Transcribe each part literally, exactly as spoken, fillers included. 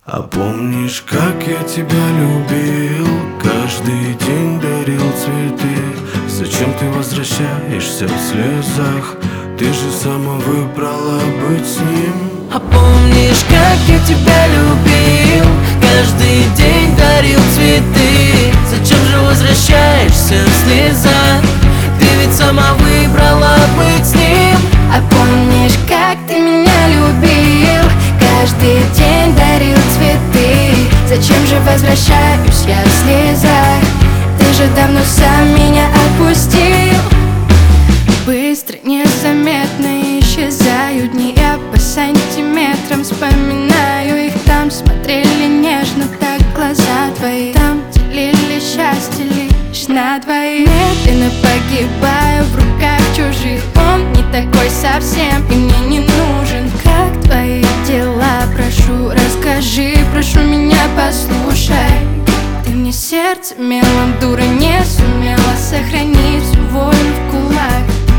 А помнишь, как я тебя любил? Каждый день дарил цветы. Зачем ты возвращаешься в слезах? Ты же сама выбрала быть с ним. А помнишь, как я тебя любил? Каждый день дарил цветы. Зачем же возвращаешься в слезах? Ты ведь сама выбрала быть с ним. А помнишь, как ты меня любил? Каждый день дарил цветы. Зачем же возвращаюсь я в слезах? Ты же давно сам меня отпустил. Быстро, незаметно исчезают дни. Я по сантиметрам вспоминаю их. Там смотрели нежно так глаза твои. Там делили счастье лишь на двоих. Медленно погибаю в руках чужих. Он не такой совсем и мне не нужен. Как твои дела? Прошу, расскажи, прошу меня послушай. Ты мне сердце мелом, дура, не сумела сохранить всю волю в кулак.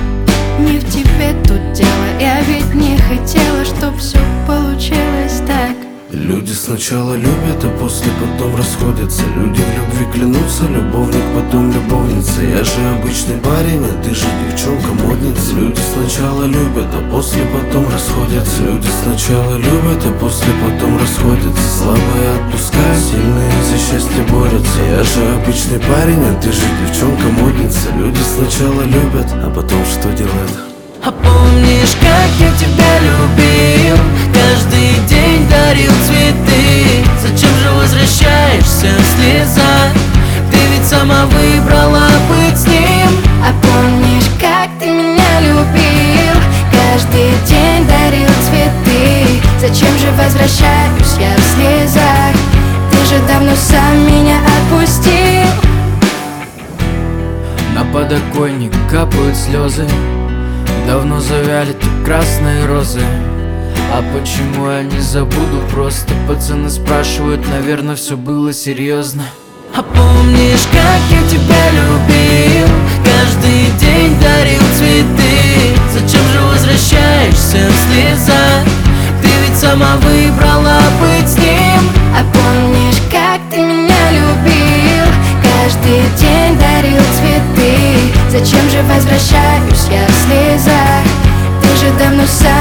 Не в тебе тут дело, я ведь не хотела, чтоб все получилось так. Люди сначала любят, а после потом расходятся. Люди в любви клянутся, любовник потом любовница. Я же обычный парень, а ты же девчонка-модница. Люди сначала любят, а после потом расходятся. Люди сначала любят, а после потом расходятся. Слабые отпускают, сильные за счастье борются. Я же обычный парень, а ты же девчонка-модница. Люди сначала любят, а потом что делают? А помнишь, как я тебя любил? Каждый день дарил цветы. Зачем же возвращаешься в слезах? Ты ведь сама выбрала быть с ним. А помнишь, как ты меня любил? Каждый день дарил цветы. Зачем же возвращаюсь я в слезах? Ты же давно сам меня отпустил. На подоконник капают слезы. Давно завяли тут красные розы. А почему я не забуду просто? Пацаны спрашивают, наверное, все было серьезно. А помнишь, как я тебя любил? Каждый день дарил цветы. Зачем же возвращаешься в слезах? Ты ведь сама выбрала быть с ним. А помнишь, как ты меня любил? Каждый день дарил цветы. Зачем же возвращаюсь я в слезах? Ты же давно сам